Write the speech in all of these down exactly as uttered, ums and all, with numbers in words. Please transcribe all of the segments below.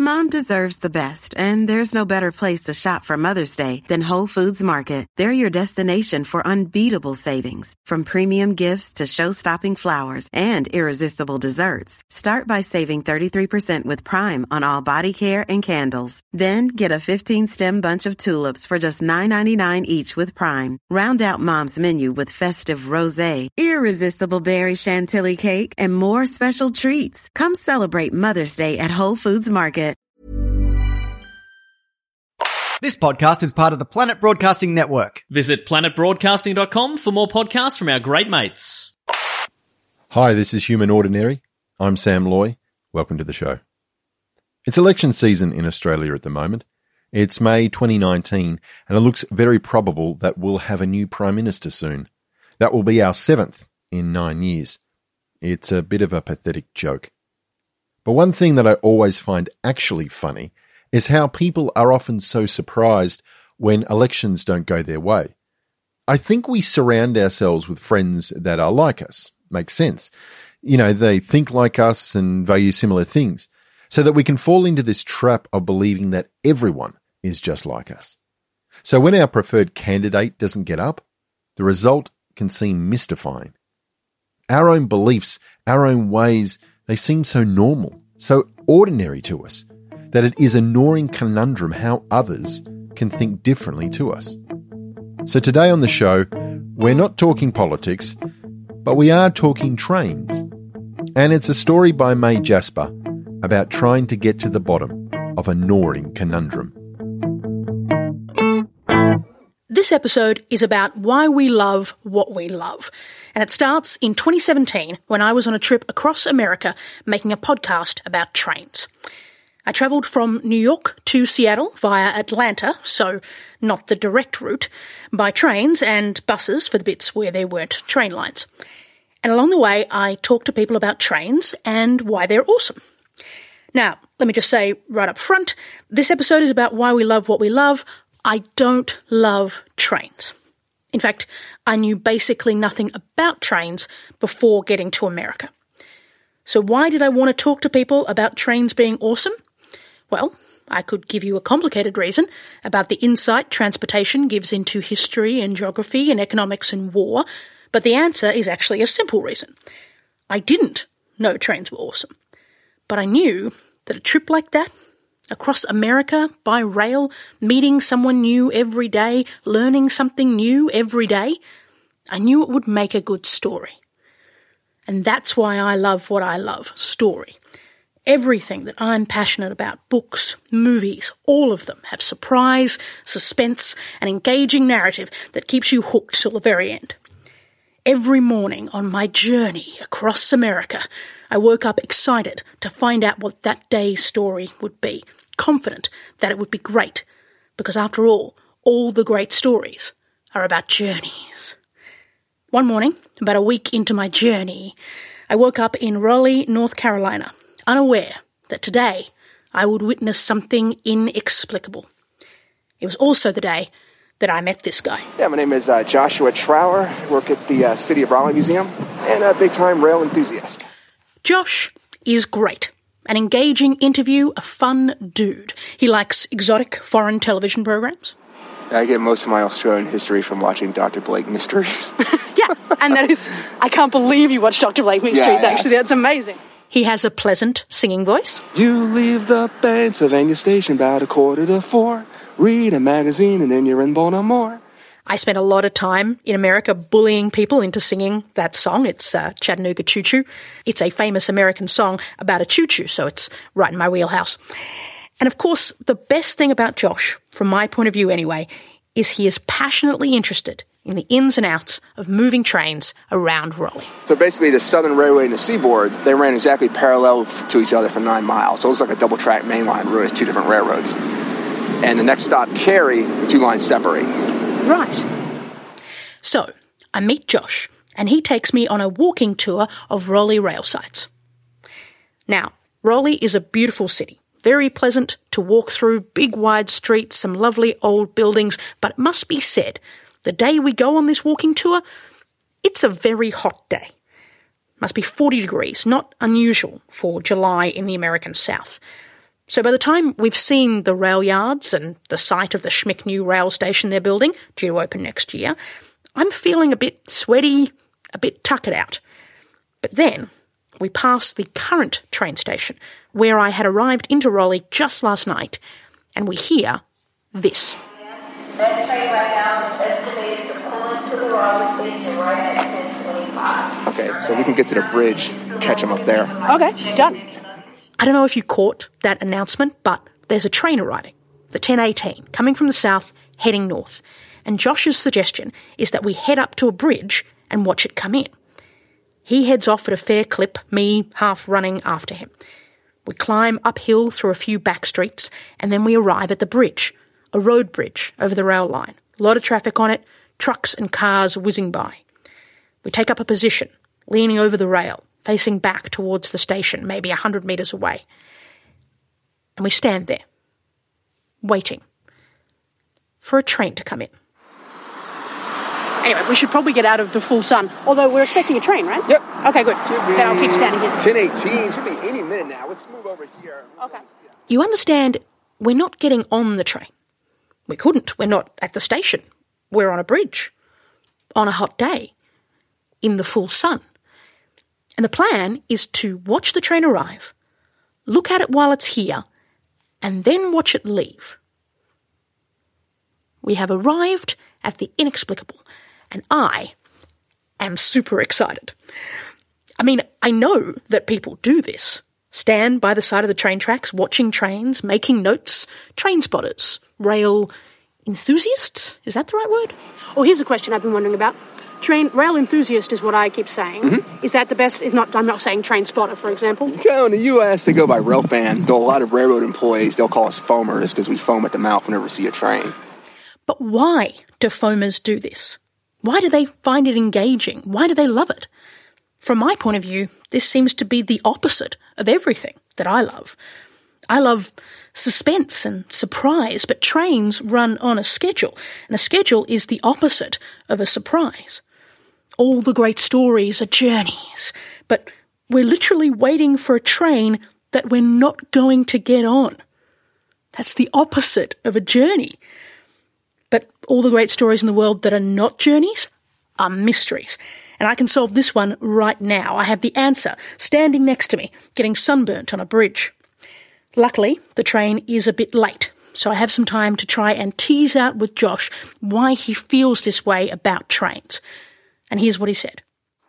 Mom deserves the best, and there's no better place to shop for Mother's Day than Whole Foods Market. They're your destination for unbeatable savings, from premium gifts to show-stopping flowers and irresistible desserts. Start by saving thirty-three percent with Prime on all body care and candles. Then get a fifteen-stem bunch of tulips for just nine ninety-nine each with Prime. Round out Mom's menu with festive rosé, irresistible berry chantilly cake, and more special treats. Come celebrate Mother's Day at Whole Foods Market. This podcast is part of the Planet Broadcasting Network. Visit planet broadcasting dot com for more podcasts from our great mates. Hi, this is Human Ordinary. I'm Sam Loy. Welcome to the show. It's election season in Australia at the moment. It's May twenty nineteen, and it looks very probable that we'll have a new Prime Minister soon. That will be our seventh in nine years. It's a bit of a pathetic joke. But one thing that I always find actually funny is how people are often so surprised when elections don't go their way. I think we surround ourselves with friends that are like us. Makes sense. You know, they think like us and value similar things, so that we can fall into this trap of believing that everyone is just like us. So when our preferred candidate doesn't get up, the result can seem mystifying. Our own beliefs, our own ways, they seem so normal, so ordinary to us, that it is a gnawing conundrum how others can think differently to us. So today on the show, we're not talking politics, but we are talking trains. And it's a story by May Jasper about trying to get to the bottom of a gnawing conundrum. This episode is about why we love what we love. And it starts in twenty seventeen when I was on a trip across America making a podcast about trains. I travelled from New York to Seattle via Atlanta, so not the direct route, by trains and buses for the bits where there weren't train lines. And along the way, I talked to people about trains and why they're awesome. Now, let me just say right up front, this episode is about why we love what we love. I don't love trains. In fact, I knew basically nothing about trains before getting to America. So why did I want to talk to people about trains being awesome? Well, I could give you a complicated reason about the insight transportation gives into history and geography and economics and war, but the answer is actually a simple reason. I didn't know trains were awesome, but I knew that a trip like that, across America by rail, meeting someone new every day, learning something new every day, I knew it would make a good story. And that's why I love what I love, story. Everything that I'm passionate about, books, movies, all of them have surprise, suspense, and engaging narrative that keeps you hooked till the very end. Every morning on my journey across America, I woke up excited to find out what that day's story would be, confident that it would be great, because after all, all the great stories are about journeys. One morning, about a week into my journey, I woke up in Raleigh, North Carolina, unaware that today I would witness something inexplicable. It was also the day that I met this guy. Yeah, my name is uh, Joshua Trower. I work at the uh, City of Raleigh Museum and a big-time rail enthusiast. Josh is great. An engaging interview, a fun dude. He likes exotic foreign television programs. I get most of my Australian history from watching Doctor Blake Mysteries. Yeah, and that is, I can't believe you watch Doctor Blake Mysteries, yeah, actually. That's amazing. He has a pleasant singing voice. You leave the Pennsylvania station about a quarter to four. Read a magazine and then you're in Baltimore. I spent a lot of time in America bullying people into singing that song. It's uh, Chattanooga Choo Choo. It's a famous American song about a choo-choo, so it's right in my wheelhouse. And of course, the best thing about Josh, from my point of view anyway, is he is passionately interested in the ins and outs of moving trains around Raleigh. So basically the Southern Railway and the Seaboard, they ran exactly parallel to each other for nine miles. So it was like a double-track main line, really, it's two different railroads. And the next stop, Cary, the two lines separate. Right. So I meet Josh, and he takes me on a walking tour of Raleigh rail sites. Now, Raleigh is a beautiful city. Very pleasant to walk through, big wide streets, some lovely old buildings, but it must be said, the day we go on this walking tour, it's a very hot day. Must be forty degrees, not unusual for July in the American South. So by the time we've seen the rail yards and the site of the Schmick new rail station they're building, due to open next year, I'm feeling a bit sweaty, a bit tuckered out. But then we pass the current train station, where I had arrived into Raleigh just last night, and we hear this. That train right now is estimated to pull into the Raleigh station right at ten twenty-five. Okay, so we can get to the bridge, catch them up there. Okay, done. I don't know if you caught that announcement, but there's a train arriving, the ten eighteen, coming from the south, heading north. And Josh's suggestion is that we head up to a bridge and watch it come in. He heads off at a fair clip, me half running after him. We climb uphill through a few back streets, and then we arrive at the bridge, a road bridge over the rail line. A lot of traffic on it, trucks and cars whizzing by. We take up a position, leaning over the rail, facing back towards the station, maybe a hundred metres away. And we stand there, waiting for a train to come in. Anyway, we should probably get out of the full sun. Although we're expecting a train, right? Yep. Okay, good. Then I'll keep standing here. ten eighteen, should be any minute now. Let's move over here. Okay. You understand, we're not getting on the train. We couldn't. We're not at the station. We're on a bridge. On a hot day. In the full sun. And the plan is to watch the train arrive, look at it while it's here, and then watch it leave. We have arrived at the inexplicable, and I am super excited. I mean, I know that people do this. Stand by the side of the train tracks, watching trains, making notes, train spotters, rail enthusiasts? Is that the right word? Well, here's a question I've been wondering about. Train rail enthusiast is what I keep saying. Mm-hmm. Is that the best? Is not. I'm not saying train spotter, for example. Yeah, in the U S, they go by rail fan. Though a lot of railroad employees, they'll call us foamers because we foam at the mouth whenever we see a train. But why do foamers do this? Why do they find it engaging? Why do they love it? From my point of view, this seems to be the opposite of everything that I love. I love suspense and surprise, but trains run on a schedule, and a schedule is the opposite of a surprise. All the great stories are journeys, but we're literally waiting for a train that we're not going to get on. That's the opposite of a journey. But all the great stories in the world that are not journeys are mysteries. And I can solve this one right now. I have the answer standing next to me, getting sunburnt on a bridge. Luckily, the train is a bit late, so I have some time to try and tease out with Josh why he feels this way about trains. And here's what he said.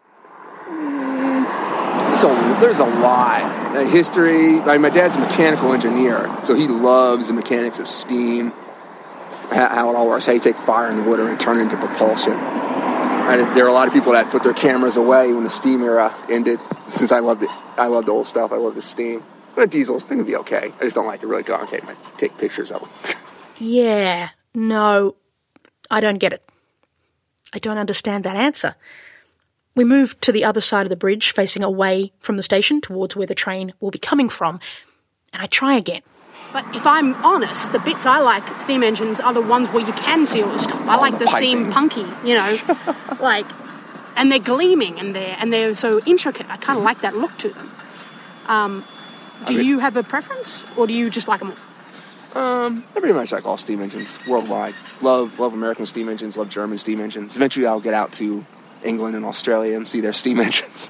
There's a, there's a lot. Uh, history, I mean, my dad's a mechanical engineer, so he loves the mechanics of steam, how it all works, how you take fire in the water and turn it into propulsion. And there are a lot of people that put their cameras away when the steam era ended. Since I loved it, I love the old stuff. I love the steam. But diesel's going to be okay. I just don't like to really go and take my take pictures of them. Yeah, no, I don't get it. I don't understand that answer. We move to the other side of the bridge, facing away from the station towards where the train will be coming from, and I try again. But if I'm honest, the bits I like at steam engines are the ones where you can see all the stuff. I like the seem punky, you know, like, and they're gleaming and they're and they're so intricate. I kind of like that look to them. Um, do I mean, you have a preference, or do you just like them all? Um, I pretty much like all steam engines worldwide. Love love American steam engines. Love German steam engines. Eventually, I'll get out to England and Australia and see their steam engines.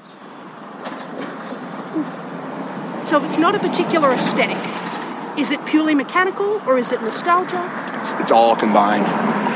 So it's not a particular aesthetic. Is it purely mechanical, or is it nostalgia? It's, it's all combined.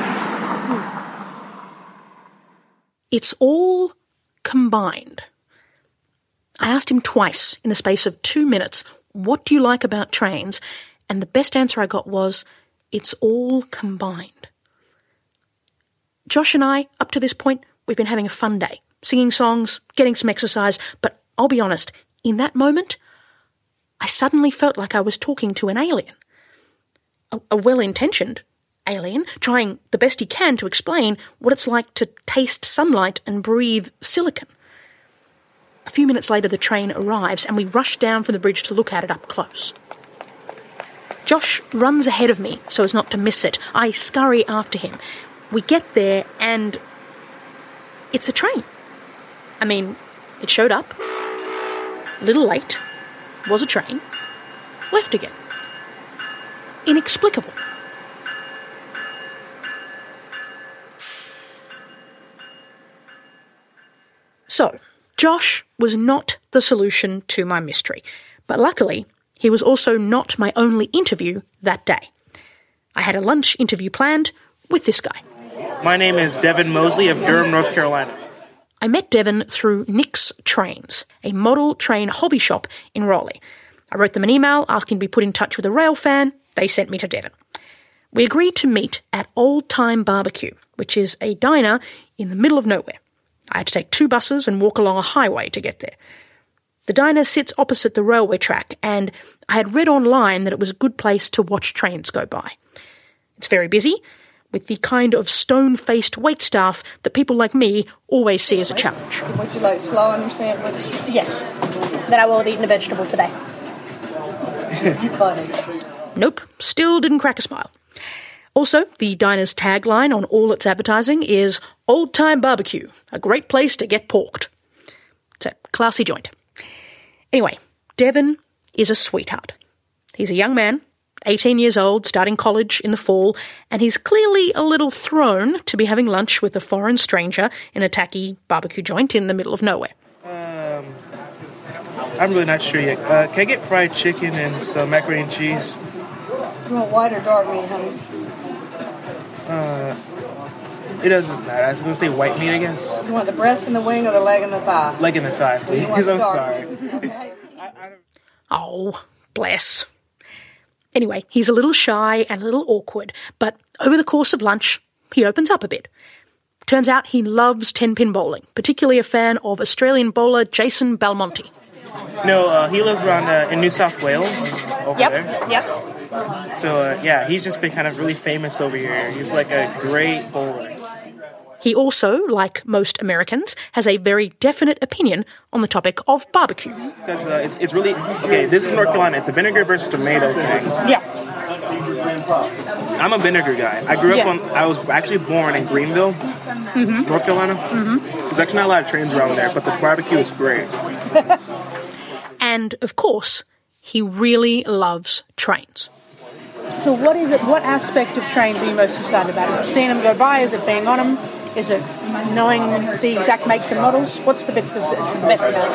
It's all combined. I asked him twice in the space of two minutes, what do you like about trains? And the best answer I got was, it's all combined. Josh and I, up to this point, we've been having a fun day, singing songs, getting some exercise, but I'll be honest, in that moment, I suddenly felt like I was talking to an alien. A, a well-intentioned alien, trying the best he can to explain what it's like to taste sunlight and breathe silicon. A few minutes later, the train arrives, and we rush down from the bridge to look at it up close. Josh runs ahead of me so as not to miss it. I scurry after him. We get there, and it's a train. I mean, it showed up, a little late, was a train, left again. inexplicable. So, Josh was not the solution to my mystery, but luckily, he was also not my only interview that day. I had a lunch interview planned with this guy. My name is Devin Mosley of Durham, North Carolina. I met Devin through Nick's Trains, a model train hobby shop in Raleigh. I wrote them an email asking to be put in touch with a rail fan. They sent me to Devin. We agreed to meet at Old Time Barbecue, which is a diner in the middle of nowhere. I had to take two buses and walk along a highway to get there. The diner sits opposite the railway track, and I had read online that it was a good place to watch trains go by. It's very busy, with the kind of stone-faced waitstaff that people like me always see as a challenge. Would you like slaw on your sandwich? Yes. Then I will have eaten a vegetable today. Funny. Nope, still didn't crack a smile. Also, the diner's tagline on all its advertising is Old Time Barbecue, a great place to get porked. It's a classy joint. Anyway, Devin is a sweetheart. He's a young man, eighteen years old, starting college in the fall, and he's clearly a little thrown to be having lunch with a foreign stranger in a tacky barbecue joint in the middle of nowhere. Um, I'm really not sure yet. Uh, can I get fried chicken and some macaroni and cheese? You want white or dark meat, honey? Uh, it doesn't matter. I was going to say white meat, I guess. You want the breast and the wing or the leg and the thigh? Leg and the thigh, please. You want the I'm dark sorry. meat? I, I don't... Oh, bless. Anyway, he's a little shy and a little awkward, but over the course of lunch, he opens up a bit. Turns out he loves ten-pin bowling, particularly a fan of Australian bowler Jason Belmonte. No, uh, he lives around uh, in New South Wales over Yep, there. yep. So, uh, yeah, he's just been kind of really famous over here. He's like a great bowler. He also, like most Americans, has a very definite opinion on the topic of barbecue. Because uh, it's, it's really... Okay, this is North Carolina. It's a vinegar versus tomato thing. Yeah. I'm a vinegar guy. I grew up Yeah. on... I was actually born in Greenville, Mm-hmm. North Carolina. Mm-hmm. There's actually not a lot of trains around there, but the barbecue is great. And, of course, he really loves trains. So what is it, what aspect of trains are you most excited about? Is it seeing them go by? Is it being on them? Is it knowing the exact makes and models? What's the bits that, that's the best about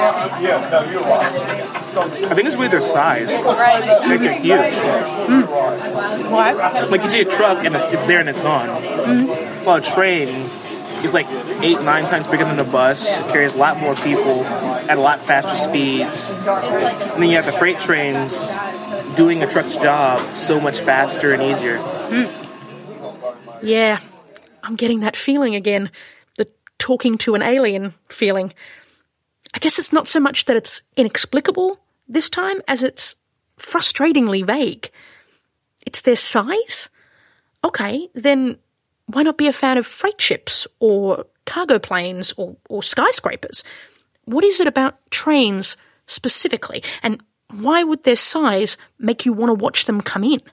it? I think it's really their size. Like they're huge. Mm. Why? Like you see a truck and it's there and it's gone. Mm. Well, a train is like eight, nine times bigger than a bus. It carries a lot more people at a lot faster speeds. And then you have the freight trains doing a truck's job so much faster and easier. Mm. Yeah, I'm getting that feeling again. The talking to an alien feeling. I guess it's not so much that it's inexplicable this time as it's frustratingly vague. It's their size? Okay, then why not be a fan of freight ships or cargo planes or, or skyscrapers? What is it about trains specifically? And why would their size make you want to watch them come in?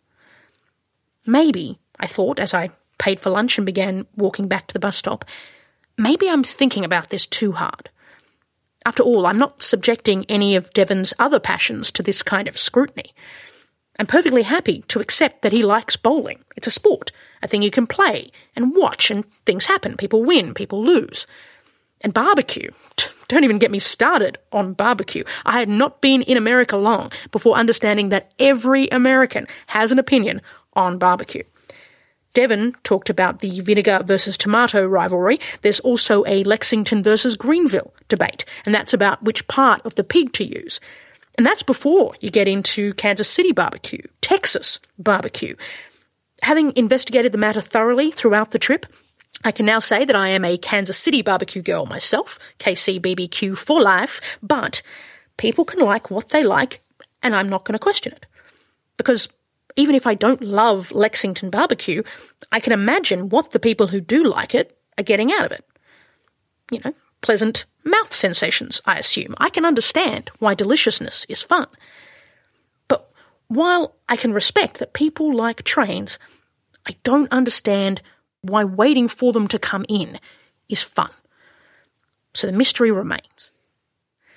Maybe, I thought as I paid for lunch and began walking back to the bus stop, maybe I'm thinking about this too hard. After all, I'm not subjecting any of Devin's other passions to this kind of scrutiny. I'm perfectly happy to accept that he likes bowling. It's a sport, a thing you can play and watch, and things happen. People win, people lose. And barbecue. Don't even get me started on barbecue. I had not been in America long before understanding that every American has an opinion on barbecue. Devin talked about the vinegar versus tomato rivalry. There's also a Lexington versus Greenville debate, and that's about which part of the pig to use. And that's before you get into Kansas City barbecue, Texas barbecue. Having investigated the matter thoroughly throughout the trip, I can now say that I am a Kansas City barbecue girl myself, K C B B Q for life, but people can like what they like, and I'm not going to question it. Because even if I don't love Lexington barbecue, I can imagine what the people who do like it are getting out of it. You know, pleasant mouth sensations, I assume. I can understand why deliciousness is fun. But while I can respect that people like trains, I don't understand why waiting for them to come in is fun. So the mystery remains.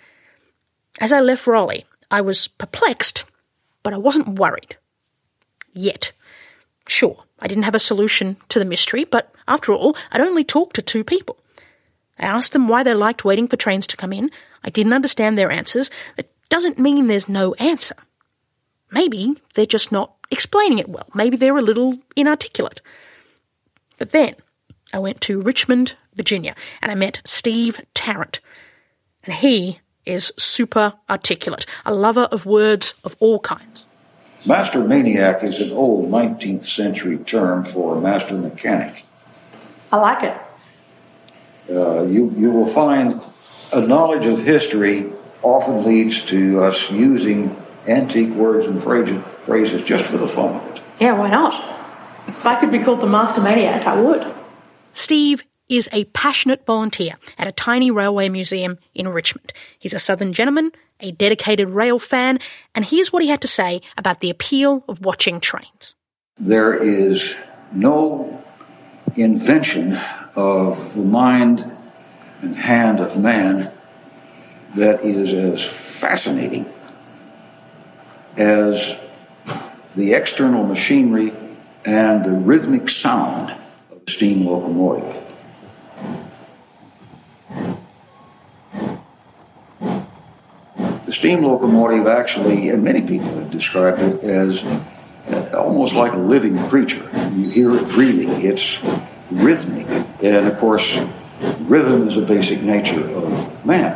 As I left Raleigh, I was perplexed, but I wasn't worried. Yet. Sure, I didn't have a solution to the mystery, but after all, I'd only talked to two people. I asked them why they liked waiting for trains to come in. I didn't understand their answers. It doesn't mean there's no answer. Maybe they're just not explaining it well. Maybe they're a little inarticulate. But then I went to Richmond, Virginia, and I met Steve Tarrant. And he is super articulate, a lover of words of all kinds. Master maniac is an old nineteenth century term for master mechanic. I like it. Uh, you, you will find a knowledge of history often leads to us using antique words and phrases, phrases just for the fun of it. Yeah, why not? If I could be called the master maniac, I would. Steve is a passionate volunteer at a tiny railway museum in Richmond. He's a Southern gentleman, a dedicated rail fan, and here's what he had to say about the appeal of watching trains. There is no invention of the mind and hand of man that is as fascinating as the external machinery and the rhythmic sound of a steam locomotive. The steam locomotive actually, and many people have described it as almost like a living creature. You hear it breathing. It's rhythmic. And, of course, rhythm is a basic nature of man.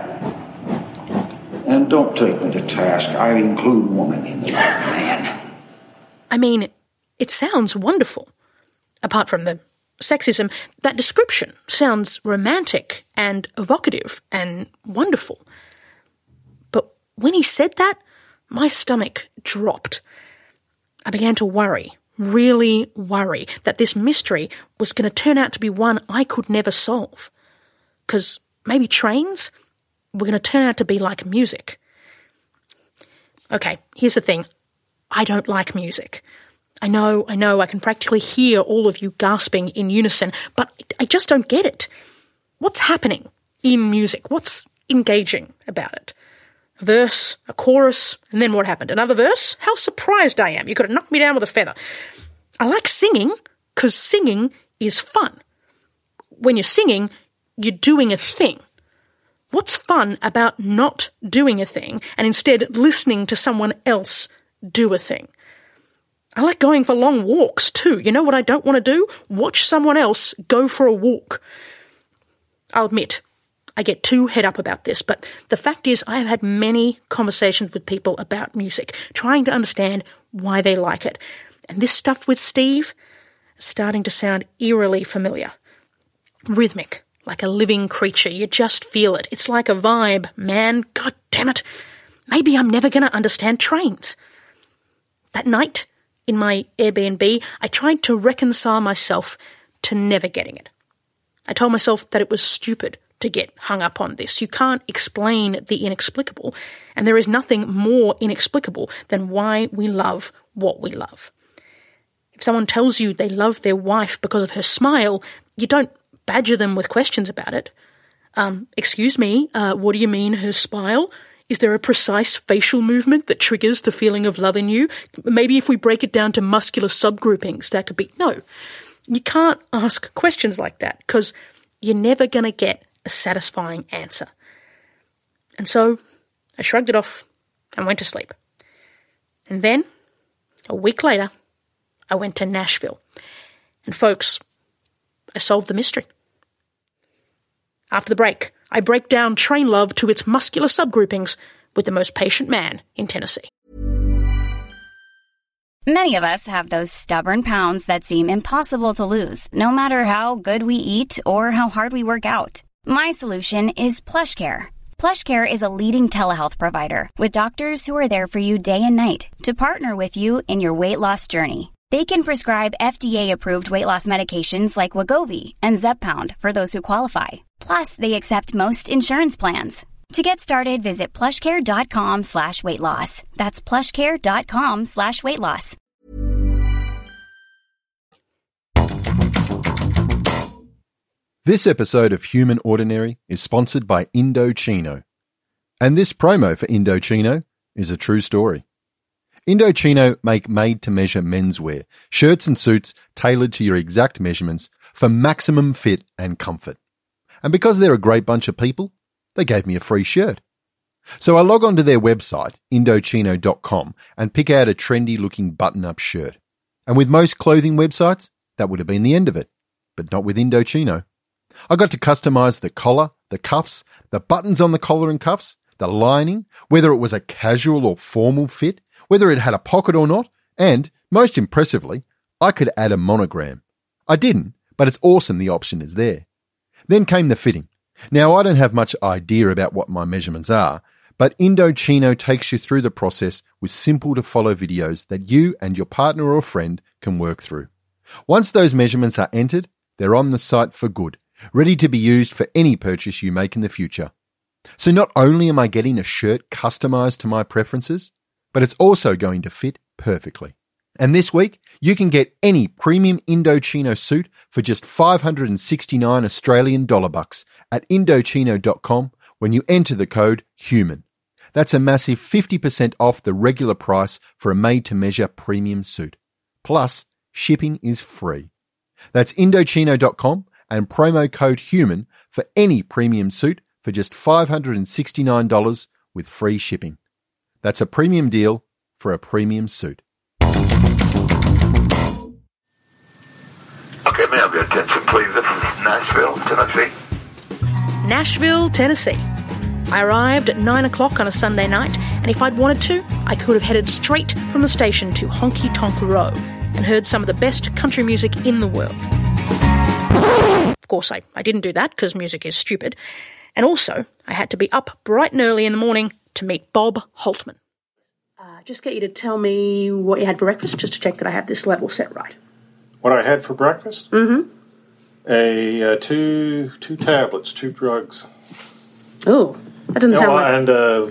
And don't take me to task. I include woman in the man. I mean, it sounds wonderful. Apart from the sexism, that description sounds romantic and evocative and wonderful. But when he said that, my stomach dropped. I began to worry, really worry, that this mystery was going to turn out to be one I could never solve. Because maybe trains were going to turn out to be like music. Okay, here's the thing. I don't like music. I know, I know, I can practically hear all of you gasping in unison, but I just don't get it. What's happening in music? What's engaging about it? A verse, a chorus, and then what happened? Another verse? How surprised I am. You could have knocked me down with a feather. I like singing, because singing is fun. When you're singing, you're doing a thing. What's fun about not doing a thing and instead listening to someone else do a thing? I like going for long walks too. You know what I don't want to do? Watch someone else go for a walk. I'll admit, I get too head up about this, but the fact is I have had many conversations with people about music, trying to understand why they like it. And this stuff with Steve is starting to sound eerily familiar. Rhythmic, like a living creature. You just feel it. It's like a vibe, man. God damn it. Maybe I'm never going to understand trains. That night, in my Airbnb, I tried to reconcile myself to never getting it. I told myself that it was stupid to get hung up on this. You can't explain the inexplicable, and there is nothing more inexplicable than why we love what we love. If someone tells you they love their wife because of her smile, you don't badger them with questions about it. Um, excuse me, uh, what do you mean her smile? Is there a precise facial movement that triggers the feeling of love in you? Maybe if we break it down to muscular subgroupings, that could be... No, you can't ask questions like that because you're never going to get a satisfying answer. And so I shrugged it off and went to sleep. And then, a week later, I went to Nashville. And folks, I solved the mystery. After the break, I break down train love to its muscular subgroupings with the most patient man in Tennessee. Many of us have those stubborn pounds that seem impossible to lose, no matter how good we eat or how hard we work out. My solution is PlushCare. PlushCare is a leading telehealth provider with doctors who are there for you day and night to partner with you in your weight loss journey. They can prescribe F D A-approved weight loss medications like Wegovy and Zepbound for those who qualify. Plus, they accept most insurance plans. To get started, visit plushcare.com slash weight loss. That's plushcare.com slash weight loss. This episode of Human Ordinary is sponsored by Indochino. And this promo for Indochino is a true story. Indochino make made-to-measure menswear, shirts and suits tailored to your exact measurements for maximum fit and comfort. And because they're a great bunch of people, they gave me a free shirt. So I log onto their website, Indochino dot com, and pick out a trendy-looking button-up shirt. And with most clothing websites, that would have been the end of it, but not with Indochino. I got to customize the collar, the cuffs, the buttons on the collar and cuffs, the lining, whether it was a casual or formal fit, whether it had a pocket or not, and, most impressively, I could add a monogram. I didn't, but it's awesome the option is there. Then came the fitting. Now, I don't have much idea about what my measurements are, but Indochino takes you through the process with simple-to-follow videos that you and your partner or friend can work through. Once those measurements are entered, they're on the site for good, ready to be used for any purchase you make in the future. So not only am I getting a shirt customized to my preferences, but it's also going to fit perfectly. And this week, you can get any premium Indochino suit for just five hundred sixty-nine Australian dollar bucks at Indochino dot com when you enter the code HUMAN. That's a massive fifty percent off the regular price for a made-to-measure premium suit. Plus, shipping is free. That's Indochino dot com and promo code HUMAN for any premium suit for just five hundred sixty-nine dollars with free shipping. That's a premium deal for a premium suit. Okay, may I have your attention, please? This is Nashville, Tennessee. Nashville, Tennessee. I arrived at nine o'clock on a Sunday night, and if I'd wanted to, I could have headed straight from the station to Honky Tonk Row and heard some of the best country music in the world. Of course, I, I didn't do that because music is stupid. And also, I had to be up bright and early in the morning to meet Bob Holtman. Uh, just get you to tell me what you had for breakfast, just to check that I have this level set right. What I had for breakfast? Mm-hmm. A uh, two two tablets, two drugs. Oh, that doesn't no, sound like... And uh,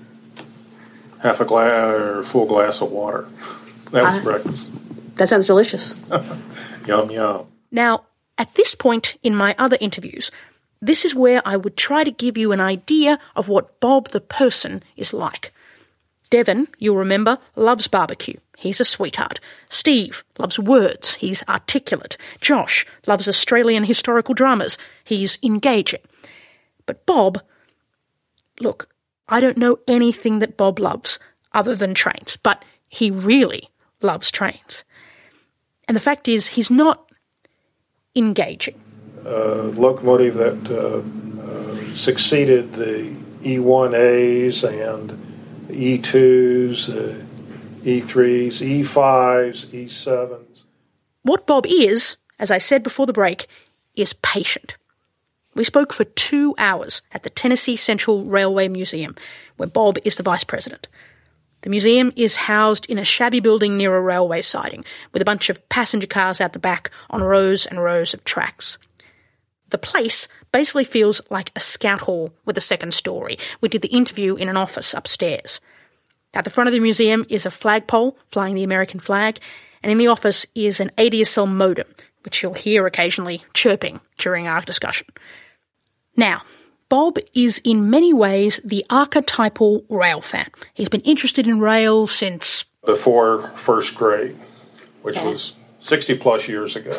half a glass or full glass of water. That was uh, breakfast. That sounds delicious. Yum, yum. Now, at this point in my other interviews, this is where I would try to give you an idea of what Bob the person is like. Devon, you'll remember, loves barbecue. He's a sweetheart. Steve loves words. He's articulate. Josh loves Australian historical dramas. He's engaging. But Bob, look, I don't know anything that Bob loves other than trains, but he really loves trains. And the fact is, he's not engaging. Uh, locomotive that uh, uh, succeeded the E one A's and E twos, uh, E threes, E fives, E sevens. What Bob is, as I said before the break, is patient. We spoke for two hours at the Tennessee Central Railway Museum, where Bob is the vice president. The museum is housed in a shabby building near a railway siding, with a bunch of passenger cars out the back on rows and rows of tracks. The place basically feels like a scout hall with a second story. We did the interview in an office upstairs. At the front of the museum is a flagpole flying the American flag, and in the office is an A D S L modem, which you'll hear occasionally chirping during our discussion. Now, Bob is in many ways the archetypal rail fan. He's been interested in rail since... before first grade, which yeah. was sixty plus years ago.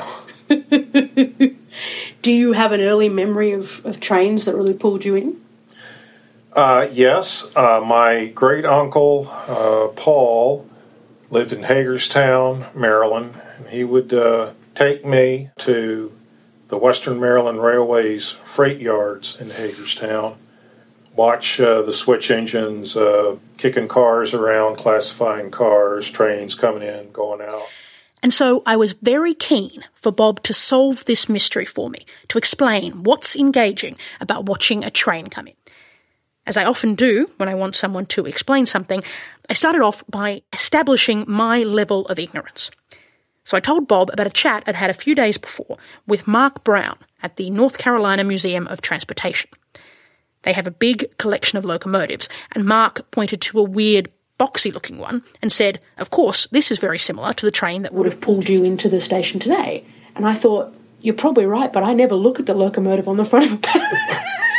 Do you have an early memory of, of trains that really pulled you in? Uh, yes. Uh, my great-uncle, uh, Paul, lived in Hagerstown, Maryland, and he would uh, take me to the Western Maryland Railway's freight yards in Hagerstown, watch uh, the switch engines uh, kicking cars around, classifying cars, trains coming in, going out. And so I was very keen for Bob to solve this mystery for me, to explain what's engaging about watching a train come in. As I often do when I want someone to explain something, I started off by establishing my level of ignorance. So I told Bob about a chat I'd had a few days before with Mark Brown at the North Carolina Museum of Transportation. They have a big collection of locomotives, and Mark pointed to a weird boxy-looking one and said, of course, this is very similar to the train that would have pulled you into the station today. And I thought, you're probably right, but I never look at the locomotive on the front of a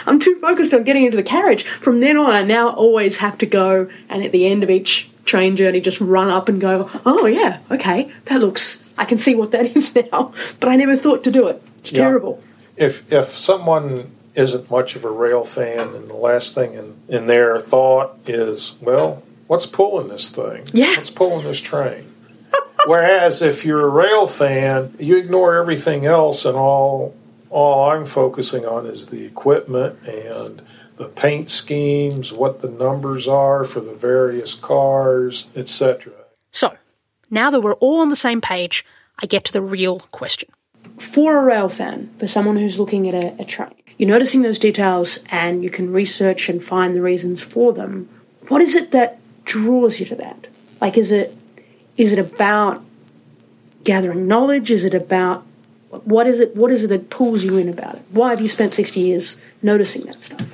I'm too focused on getting into the carriage. From then on, I now always have to go and at the end of each train journey just run up and go, oh yeah, okay, that looks, I can see what that is now. But I never thought to do it. It's Yeah. terrible. If if someone isn't much of a rail fan and the last thing in, in their thought is, well, what's pulling this thing? Yeah. What's pulling this train? Whereas if you're a rail fan, you ignore everything else, and all all I'm focusing on is the equipment and the paint schemes, what the numbers are for the various cars, et cetera. So, now that we're all on the same page, I get to the real question. For a rail fan, for someone who's looking at a, a train, you're noticing those details and you can research and find the reasons for them. What is it that draws you to that? Like, is it is it about gathering knowledge? Is it about what is it? What is it that pulls you in about it? Why have you spent sixty years noticing that stuff?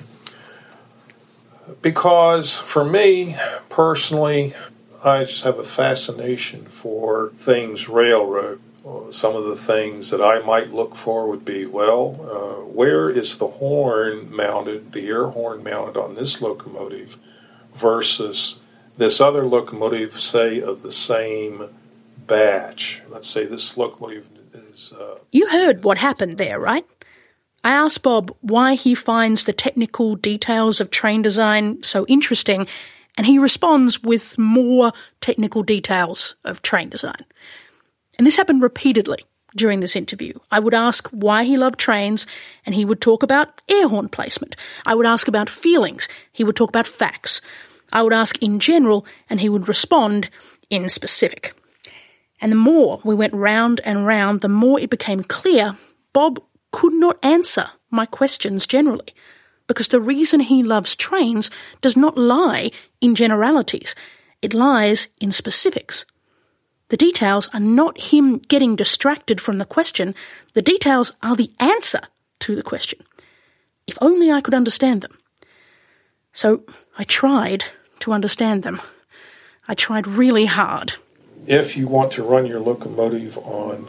Because for me, personally, I just have a fascination for things railroad. Some of the things that I might look for would be, well, uh, where is the horn mounted, the air horn mounted on this locomotive versus this other locomotive, say, of the same batch? Let's say this locomotive is... Uh, You heard what happened there, right? I asked Bob why he finds the technical details of train design so interesting, and he responds with more technical details of train design. And this happened repeatedly during this interview. I would ask why he loved trains, and he would talk about air horn placement. I would ask about feelings. He would talk about facts. I would ask in general, and he would respond in specific. And the more we went round and round, the more it became clear Bob could not answer my questions generally, because the reason he loves trains does not lie in generalities. It lies in specifics. The details are not him getting distracted from the question. The details are the answer to the question. If only I could understand them. So I tried to understand them. I tried really hard. If you want to run your locomotive on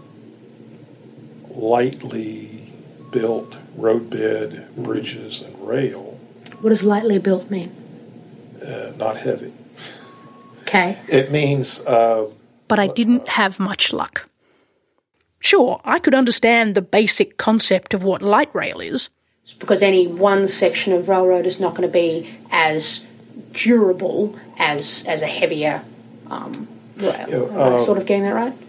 lightly built roadbed, bridges, and rail... What does lightly built mean? Uh, not heavy. Okay. It means... Uh, but I didn't have much luck. Sure, I could understand the basic concept of what light rail is. Because any one section of railroad is not going to be as durable as as a heavier um, rail. Yeah, Am I uh, sort of getting that right?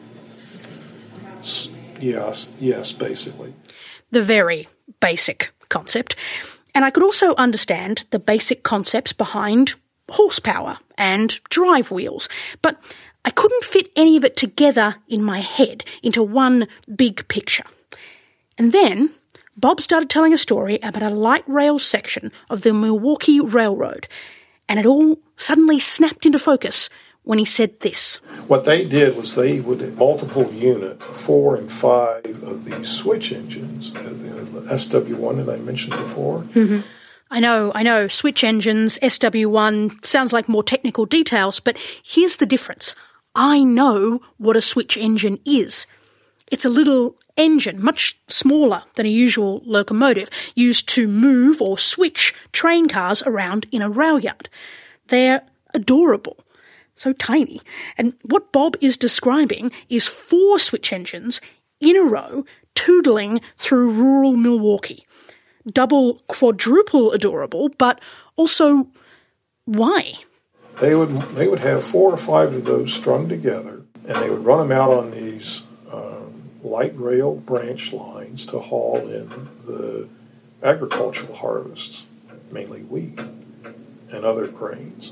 Yes, yes, basically. The very basic concept. And I could also understand the basic concepts behind horsepower and drive wheels. But I couldn't fit any of it together in my head into one big picture. And then Bob started telling a story about a light rail section of the Milwaukee Railroad, and it all suddenly snapped into focus when he said this. What they did was they would multiple unit four and five of these switch engines, the S W one that I mentioned before. Mm-hmm. I know, I know, switch engines, S W one, sounds like more technical details, but here's the difference. I know what a switch engine is. It's a little engine, much smaller than a usual locomotive, used to move or switch train cars around in a rail yard. They're adorable, so tiny. And what Bob is describing is four switch engines in a row tootling through rural Milwaukee. Double, quadruple adorable, but also why? They would they would have four or five of those strung together, and they would run them out on these um, light rail branch lines to haul in the agricultural harvests, mainly wheat and other grains.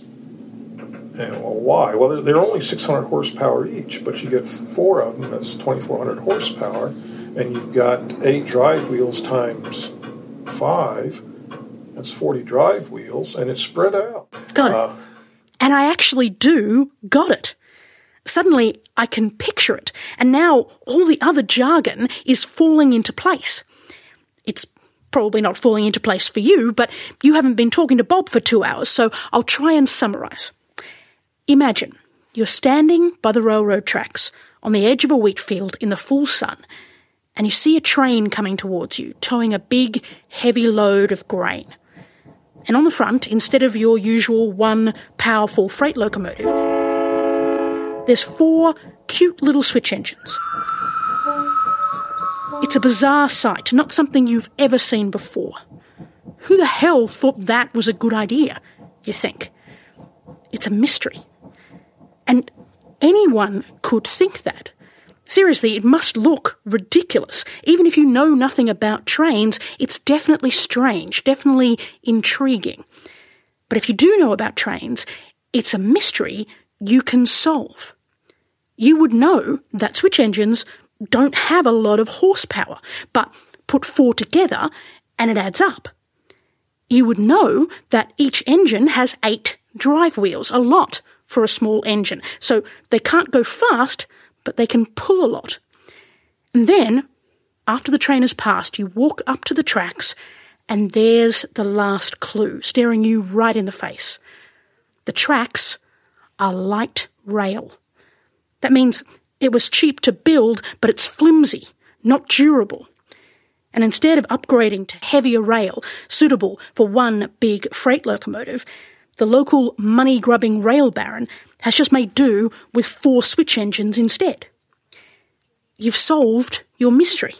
And well, why? Well, they're, they're only six hundred horsepower each, but you get four of them, that's twenty-four hundred horsepower, and you've got eight drive wheels times five, that's forty drive wheels, and it's spread out. Got it. Uh, And I actually do got it. Suddenly, I can picture it, and now all the other jargon is falling into place. It's probably not falling into place for you, but you haven't been talking to Bob for two hours, so I'll try and summarise. Imagine you're standing by the railroad tracks on the edge of a wheat field in the full sun, and you see a train coming towards you, towing a big, heavy load of grain. And on the front, instead of your usual one powerful freight locomotive, there's four cute little switch engines. It's a bizarre sight, not something you've ever seen before. Who the hell thought that was a good idea, you think? It's a mystery. And anyone could think that. Seriously, it must look ridiculous. Even if you know nothing about trains, it's definitely strange, definitely intriguing. But if you do know about trains, it's a mystery you can solve. You would know that switch engines don't have a lot of horsepower, but put four together and it adds up. You would know that each engine has eight drive wheels, a lot for a small engine, so they can't go fast, but they can pull a lot. And then, after the train has passed, you walk up to the tracks, and there's the last clue, staring you right in the face. The tracks are light rail. That means it was cheap to build, but it's flimsy, not durable. And instead of upgrading to heavier rail, suitable for one big freight locomotive, the local money-grubbing rail baron has just made do with four switch engines instead. You've solved your mystery.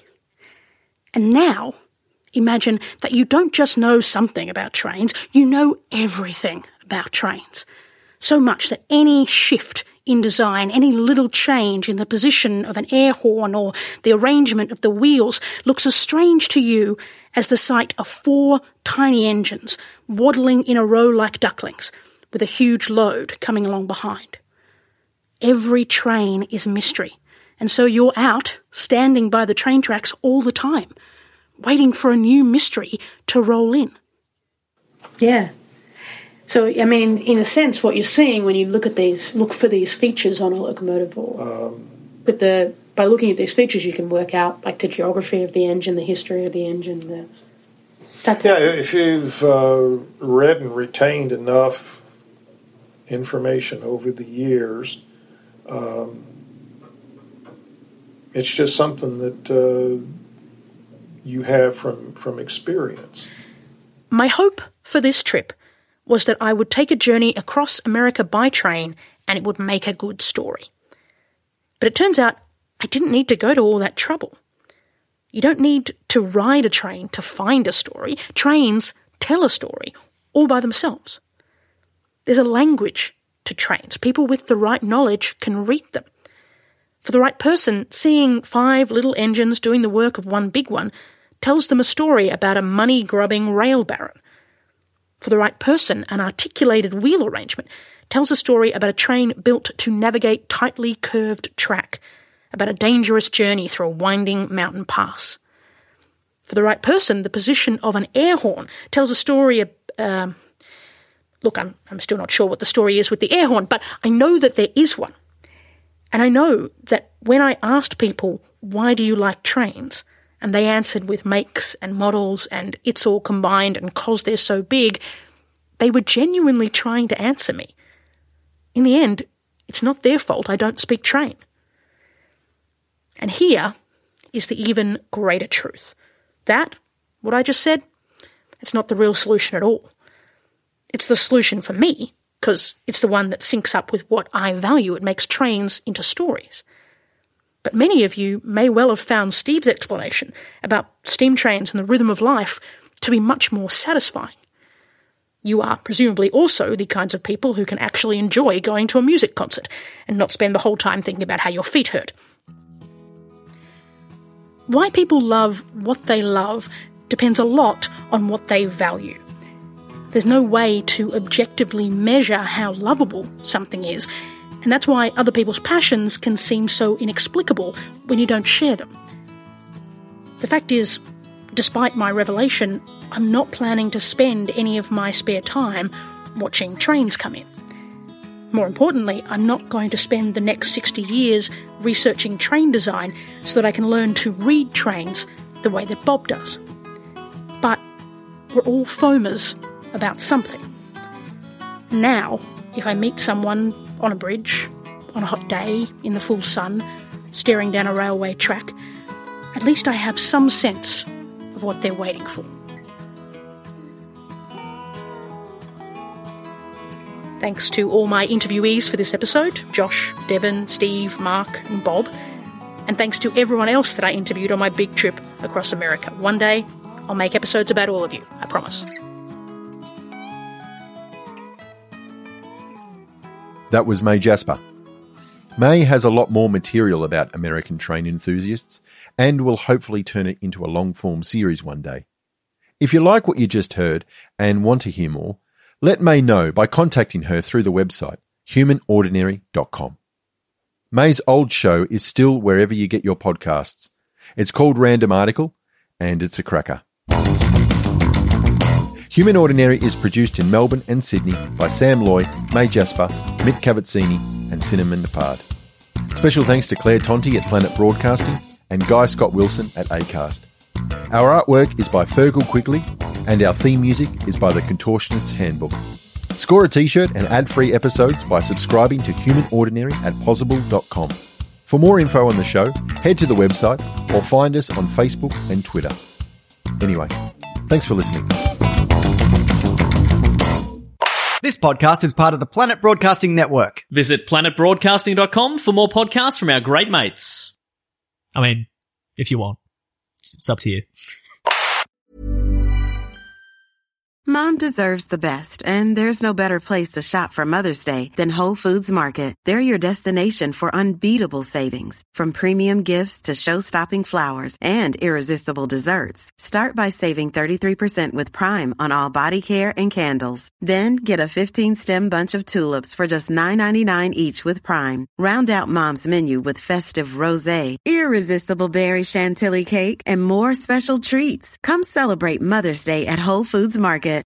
And now, imagine that you don't just know something about trains, you know everything about trains. So much that any shift in design, any little change in the position of an air horn or the arrangement of the wheels looks as strange to you as the sight of four tiny engines waddling in a row like ducklings, with a huge load coming along behind. Every train is a mystery, and so you're out, standing by the train tracks all the time, waiting for a new mystery to roll in. Yeah. So, I mean, in a sense, what you're seeing when you look at these, look for these features on a locomotive, or um, with the by looking at these features, you can work out like the geography of the engine, the history of the engine. The, yeah, if you've uh, read and retained enough information over the years, um, it's just something that uh, you have from from experience. My hope for this trip was that I would take a journey across America by train and it would make a good story. But it turns out I didn't need to go to all that trouble. You don't need to ride a train to find a story. Trains tell a story all by themselves. There's a language to trains. People with the right knowledge can read them. For the right person, seeing five little engines doing the work of one big one tells them a story about a money-grubbing rail baron. For the right person, an articulated wheel arrangement tells a story about a train built to navigate tightly curved track, about a dangerous journey through a winding mountain pass. For the right person, the position of an air horn tells a story of... Uh, look, I'm, I'm still not sure what the story is with the air horn, but I know that there is one. And I know that when I asked people, why do you like trains? And they answered with makes and models and it's all combined and 'cause they're so big, they were genuinely trying to answer me. In the end, it's not their fault I don't speak train. And here is the even greater truth. That, what I just said, it's not the real solution at all. It's the solution for me, because it's the one that syncs up with what I value. It makes trains into stories. But many of you may well have found Steve's explanation about steam trains and the rhythm of life to be much more satisfying. You are presumably also the kinds of people who can actually enjoy going to a music concert and not spend the whole time thinking about how your feet hurt. Why people love what they love depends a lot on what they value. There's no way to objectively measure how lovable something is, and that's why other people's passions can seem so inexplicable when you don't share them. The fact is, despite my revelation, I'm not planning to spend any of my spare time watching trains come in. More importantly, I'm not going to spend the next sixty years researching train design so that I can learn to read trains the way that Bob does. But we're all foamers about something. Now, if I meet someone on a bridge, on a hot day, in the full sun, staring down a railway track, at least I have some sense of what they're waiting for. Thanks to all my interviewees for this episode, Josh, Devon, Steve, Mark and Bob. And thanks to everyone else that I interviewed on my big trip across America. One day, I'll make episodes about all of you, I promise. That was May Jasper. May has a lot more material about American train enthusiasts and will hopefully turn it into a long-form series one day. If you like what you just heard and want to hear more, let May know by contacting her through the website, human ordinary dot com. May's old show is still wherever you get your podcasts. It's called Random Article, and it's a cracker. Human Ordinary is produced in Melbourne and Sydney by Sam Loy, May Jasper, Mick Cavazzini and Cinnamon Napard. Special thanks to Claire Tonti at Planet Broadcasting and Guy Scott Wilson at Acast. Our artwork is by Fergal Quigley and our theme music is by The Contortionist's Handbook. Score a t-shirt and ad-free episodes by subscribing to Human Ordinary at possible dot com. For more info on the show, head to the website or find us on Facebook and Twitter. Anyway, thanks for listening. This podcast is part of the Planet Broadcasting Network. Visit planet broadcasting dot com for more podcasts from our great mates. I mean, if you want. It's, it's up to you. Mom deserves the best, and there's no better place to shop for Mother's Day than Whole Foods Market. They're your destination for unbeatable savings, from premium gifts to show-stopping flowers and irresistible desserts. Start by saving thirty-three percent with Prime on all body care and candles. Then get a fifteen-stem bunch of tulips for just nine ninety-nine each with Prime. Round out Mom's menu with festive rosé, irresistible berry chantilly cake, and more special treats. Come celebrate Mother's Day at Whole Foods Market.